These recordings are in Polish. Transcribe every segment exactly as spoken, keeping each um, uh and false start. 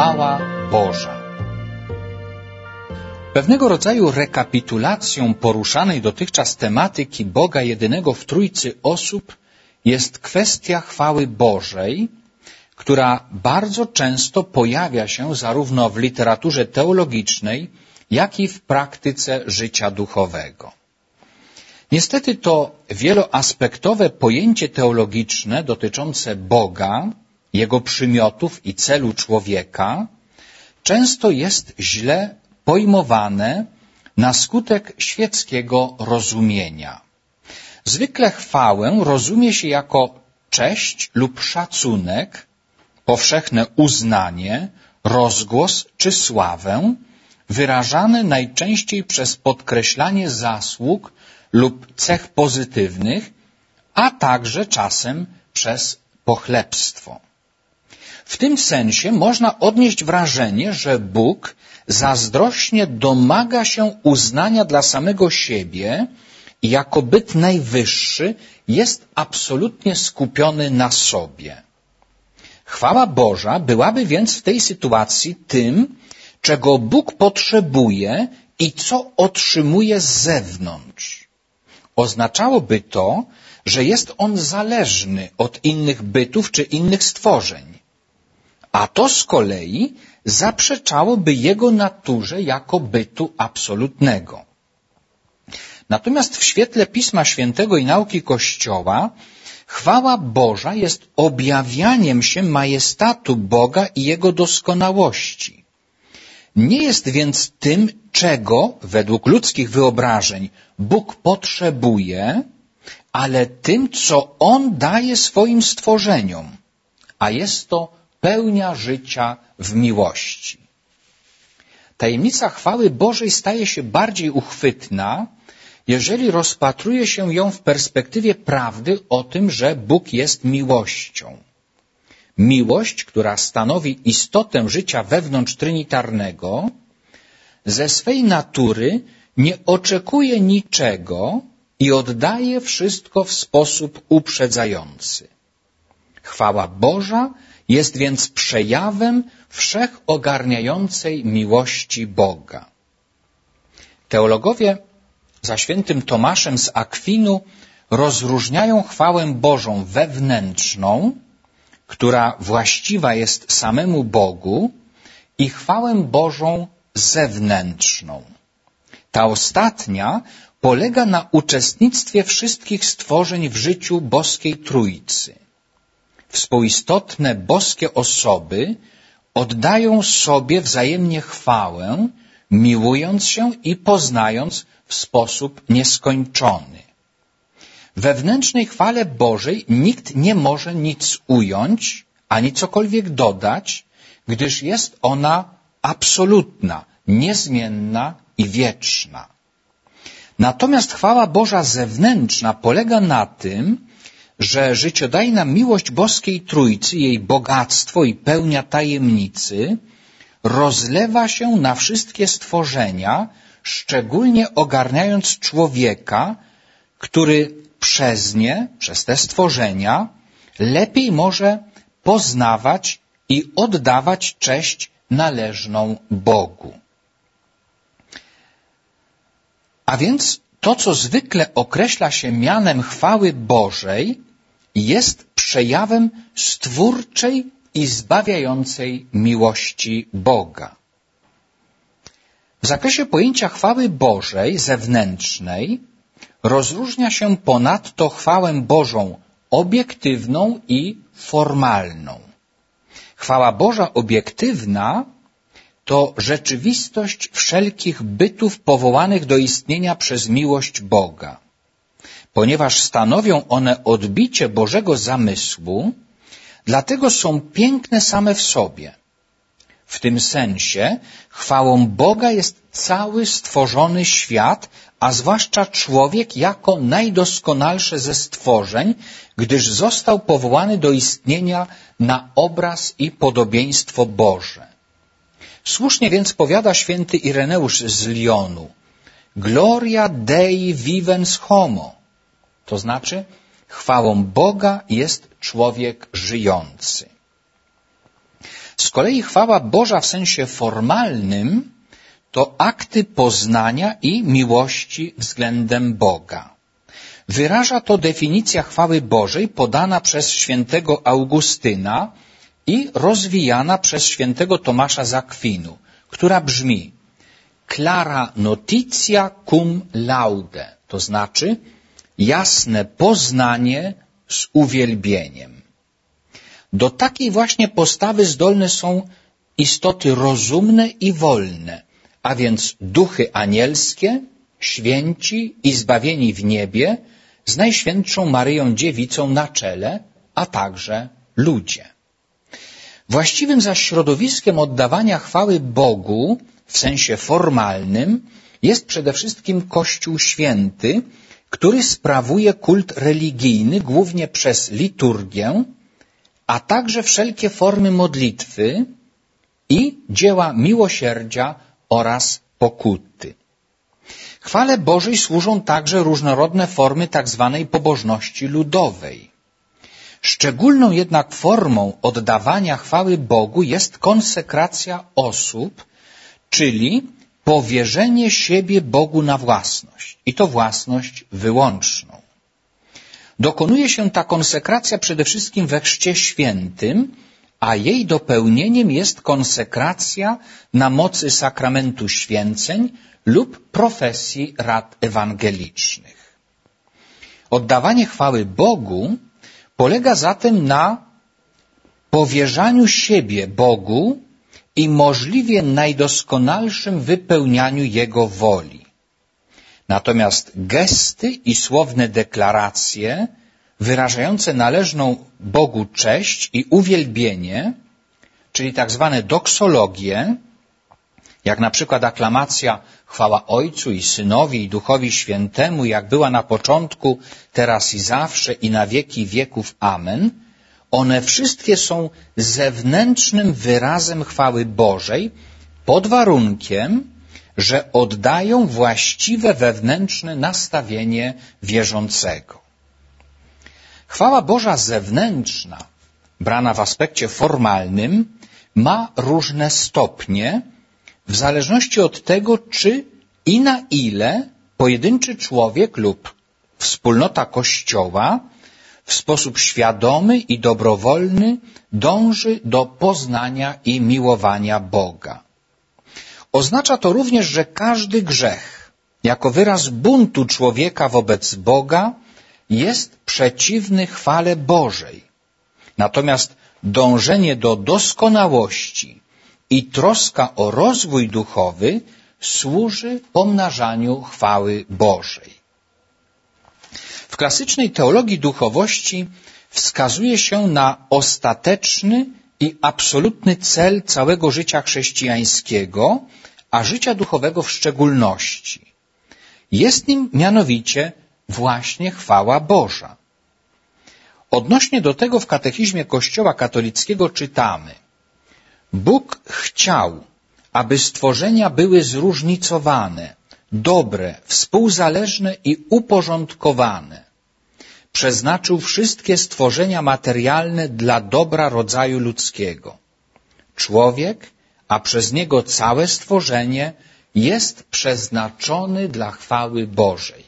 chwała Boża. Pewnego rodzaju rekapitulacją poruszanej dotychczas tematyki Boga jedynego w Trójcy osób jest kwestia chwały Bożej, która bardzo często pojawia się zarówno w literaturze teologicznej, jak i w praktyce życia duchowego. Niestety to wieloaspektowe pojęcie teologiczne dotyczące Boga, Jego przymiotów i celu człowieka często jest źle pojmowane na skutek świeckiego rozumienia. Zwykle chwałę rozumie się jako cześć lub szacunek, powszechne uznanie, rozgłos czy sławę, wyrażane najczęściej przez podkreślanie zasług lub cech pozytywnych, a także czasem przez pochlebstwo. W tym sensie można odnieść wrażenie, że Bóg zazdrośnie domaga się uznania dla samego siebie i jako byt najwyższy jest absolutnie skupiony na sobie. Chwała Boża byłaby więc w tej sytuacji tym, czego Bóg potrzebuje i co otrzymuje z zewnątrz. Oznaczałoby to, że jest On zależny od innych bytów czy innych stworzeń, a to z kolei zaprzeczałoby Jego naturze jako bytu absolutnego. Natomiast w świetle Pisma Świętego i nauki Kościoła chwała Boża jest objawianiem się majestatu Boga i Jego doskonałości. Nie jest więc tym, czego według ludzkich wyobrażeń Bóg potrzebuje, ale tym, co On daje swoim stworzeniom, a jest to pełnia życia w miłości. Tajemnica chwały Bożej staje się bardziej uchwytna, jeżeli rozpatruje się ją w perspektywie prawdy o tym, że Bóg jest miłością. Miłość, która stanowi istotę życia wewnątrztrinitarnego, ze swej natury nie oczekuje niczego i oddaje wszystko w sposób uprzedzający. Chwała Boża jest więc przejawem wszechogarniającej miłości Boga. Teologowie za świętym Tomaszem z Akwinu rozróżniają chwałę Bożą wewnętrzną, która właściwa jest samemu Bogu, i chwałę Bożą zewnętrzną. Ta ostatnia polega na uczestnictwie wszystkich stworzeń w życiu boskiej Trójcy. Współistotne boskie osoby oddają sobie wzajemnie chwałę, miłując się i poznając w sposób nieskończony. W wewnętrznej chwale Bożej nikt nie może nic ująć, ani cokolwiek dodać, gdyż jest ona absolutna, niezmienna i wieczna. Natomiast chwała Boża zewnętrzna polega na tym, że życiodajna miłość boskiej Trójcy, jej bogactwo i pełnia tajemnicy rozlewa się na wszystkie stworzenia, szczególnie ogarniając człowieka, który przez nie, przez te stworzenia, lepiej może poznawać i oddawać cześć należną Bogu. A więc to, co zwykle określa się mianem chwały Bożej, jest przejawem stwórczej i zbawiającej miłości Boga. W zakresie pojęcia chwały Bożej zewnętrznej rozróżnia się ponadto chwałę Bożą obiektywną i formalną. Chwała Boża obiektywna to rzeczywistość wszelkich bytów powołanych do istnienia przez miłość Boga. Ponieważ stanowią one odbicie Bożego zamysłu, dlatego są piękne same w sobie. W tym sensie chwałą Boga jest cały stworzony świat, a zwłaszcza człowiek jako najdoskonalsze ze stworzeń, gdyż został powołany do istnienia na obraz i podobieństwo Boże. Słusznie więc powiada święty Ireneusz z Lyonu: Gloria Dei vivens homo, to znaczy chwałą Boga jest człowiek żyjący. Z kolei chwała Boża w sensie formalnym to akty poznania i miłości względem Boga. Wyraża to definicja chwały Bożej podana przez świętego Augustyna i rozwijana przez świętego Tomasza z Akwinu, która brzmi clara notitia cum laude, to znaczy jasne poznanie z uwielbieniem. Do takiej właśnie postawy zdolne są istoty rozumne i wolne, a więc duchy anielskie, święci i zbawieni w niebie, z Najświętszą Maryją Dziewicą na czele, a także ludzie. Właściwym zaś środowiskiem oddawania chwały Bogu w sensie formalnym jest przede wszystkim Kościół Święty, który sprawuje kult religijny głównie przez liturgię, a także wszelkie formy modlitwy i dzieła miłosierdzia oraz pokuty. Chwale Bożej służą także różnorodne formy tak zwanej pobożności ludowej. Szczególną jednak formą oddawania chwały Bogu jest konsekracja osób, czyli powierzenie siebie Bogu na własność, i to własność wyłączną. Dokonuje się ta konsekracja przede wszystkim we chrzcie świętym, a jej dopełnieniem jest konsekracja na mocy sakramentu święceń lub profesji rad ewangelicznych. Oddawanie chwały Bogu polega zatem na powierzaniu siebie Bogu i możliwie najdoskonalszym wypełnianiu Jego woli. Natomiast gesty i słowne deklaracje wyrażające należną Bogu cześć i uwielbienie, czyli tak zwane doksologie, jak na przykład aklamacja chwała Ojcu i Synowi i Duchowi Świętemu, jak była na początku, teraz i zawsze i na wieki wieków. Amen. One wszystkie są zewnętrznym wyrazem chwały Bożej pod warunkiem, że oddają właściwe wewnętrzne nastawienie wierzącego. Chwała Boża zewnętrzna, brana w aspekcie formalnym, ma różne stopnie, w zależności od tego, czy i na ile pojedynczy człowiek lub wspólnota Kościoła w sposób świadomy i dobrowolny dąży do poznania i miłowania Boga. Oznacza to również, że każdy grzech, jako wyraz buntu człowieka wobec Boga, jest przeciwny chwale Bożej. Natomiast dążenie do doskonałości i troska o rozwój duchowy służy pomnażaniu chwały Bożej. W klasycznej teologii duchowości wskazuje się na ostateczny i absolutny cel całego życia chrześcijańskiego, a życia duchowego w szczególności. Jest nim mianowicie właśnie chwała Boża. Odnośnie do tego w katechizmie Kościoła katolickiego czytamy: Bóg chciał, aby stworzenia były zróżnicowane, dobre, współzależne i uporządkowane. Przeznaczył wszystkie stworzenia materialne dla dobra rodzaju ludzkiego. Człowiek, a przez niego całe stworzenie, jest przeznaczony dla chwały Bożej.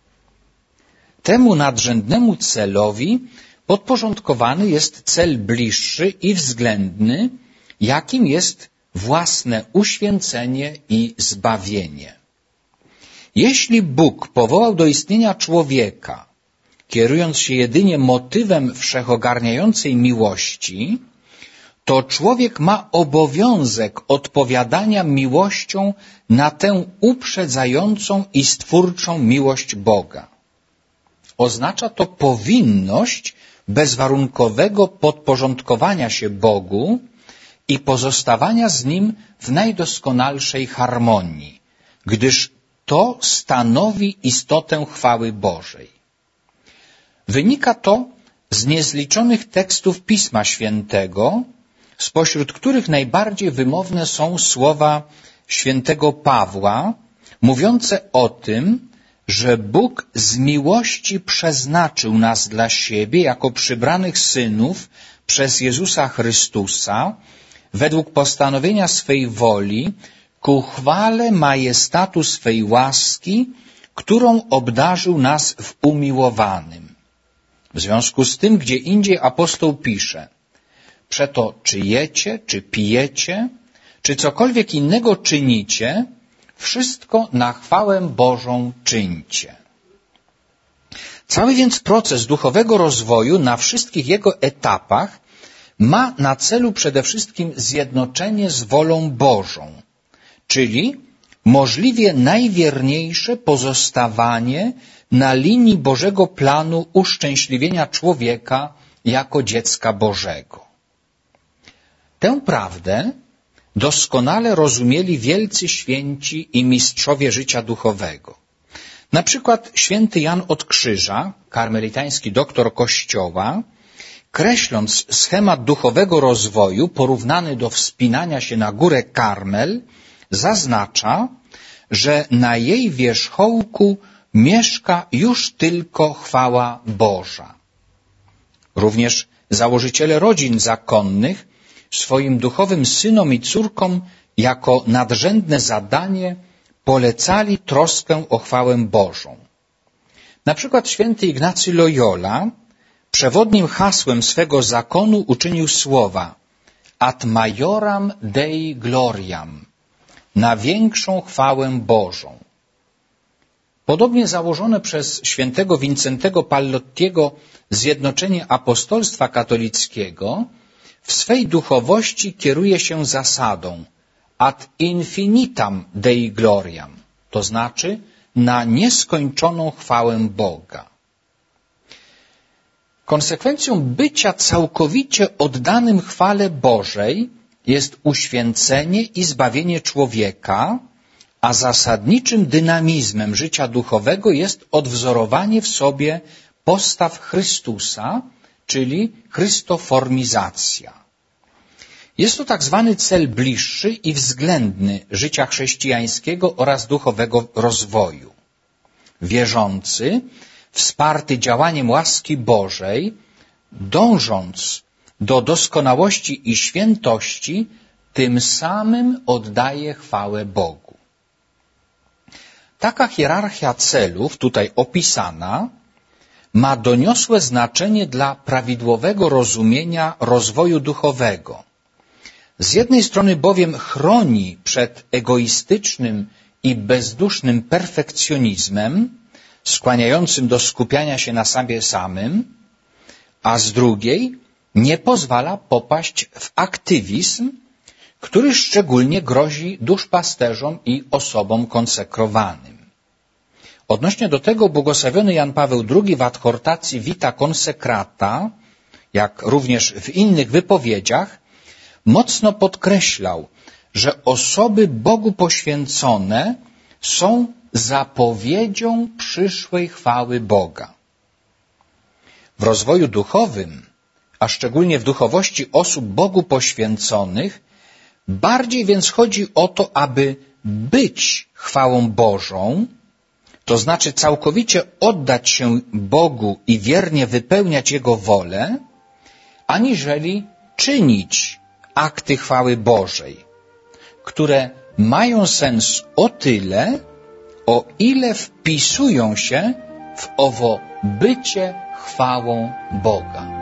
Temu nadrzędnemu celowi podporządkowany jest cel bliższy i względny, jakim jest własne uświęcenie i zbawienie. Jeśli Bóg powołał do istnienia człowieka, kierując się jedynie motywem wszechogarniającej miłości, to człowiek ma obowiązek odpowiadania miłością na tę uprzedzającą i stwórczą miłość Boga. Oznacza to powinność bezwarunkowego podporządkowania się Bogu i pozostawania z Nim w najdoskonalszej harmonii, gdyż to stanowi istotę chwały Bożej. Wynika to z niezliczonych tekstów Pisma Świętego, spośród których najbardziej wymowne są słowa świętego Pawła, mówiące o tym, że Bóg z miłości przeznaczył nas dla siebie jako przybranych synów przez Jezusa Chrystusa, według postanowienia swej woli, ku chwale majestatu swej łaski, którą obdarzył nas w umiłowanym. W związku z tym, gdzie indziej apostoł pisze: przeto czy jecie, czy pijecie, czy cokolwiek innego czynicie, wszystko na chwałę Bożą czyńcie. Cały więc proces duchowego rozwoju na wszystkich jego etapach ma na celu przede wszystkim zjednoczenie z wolą Bożą, czyli możliwie najwierniejsze pozostawanie na linii Bożego planu uszczęśliwienia człowieka jako dziecka Bożego. Tę prawdę doskonale rozumieli wielcy święci i mistrzowie życia duchowego. Na przykład święty Jan od Krzyża, karmelitański doktor Kościoła, kreśląc schemat duchowego rozwoju porównany do wspinania się na górę Karmel, zaznacza, że na jej wierzchołku mieszka już tylko chwała Boża. Również założyciele rodzin zakonnych swoim duchowym synom i córkom jako nadrzędne zadanie polecali troskę o chwałę Bożą. Na przykład święty Ignacy Loyola przewodnim hasłem swego zakonu uczynił słowa ad majoram Dei gloriam, na większą chwałę Bożą. Podobnie założone przez świętego Wincentego Pallottiego zjednoczenie apostolstwa katolickiego w swej duchowości kieruje się zasadą ad infinitam Dei gloriam, to znaczy na nieskończoną chwałę Boga. Konsekwencją bycia całkowicie oddanym chwale Bożej jest uświęcenie i zbawienie człowieka, a zasadniczym dynamizmem życia duchowego jest odwzorowanie w sobie postaw Chrystusa, czyli chrystoformizacja. Jest to tak zwany cel bliższy i względny życia chrześcijańskiego oraz duchowego rozwoju. Wierzący, wsparty działaniem łaski Bożej, dążąc do doskonałości i świętości, tym samym oddaje chwałę Bogu. Taka hierarchia celów, tutaj opisana, ma doniosłe znaczenie dla prawidłowego rozumienia rozwoju duchowego. Z jednej strony bowiem chroni przed egoistycznym i bezdusznym perfekcjonizmem, skłaniającym do skupiania się na sobie samym, a z drugiej nie pozwala popaść w aktywizm, który szczególnie grozi duszpasterzom i osobom konsekrowanym. Odnośnie do tego błogosławiony Jan Paweł drugi w adhortacji Vita Consecrata, jak również w innych wypowiedziach, mocno podkreślał, że osoby Bogu poświęcone są zapowiedzią przyszłej chwały Boga. W rozwoju duchowym, a szczególnie w duchowości osób Bogu poświęconych, bardziej więc chodzi o to, aby być chwałą Bożą, to znaczy całkowicie oddać się Bogu i wiernie wypełniać Jego wolę, aniżeli czynić akty chwały Bożej, które mają sens o tyle, o ile wpisują się w owo bycie chwałą Boga.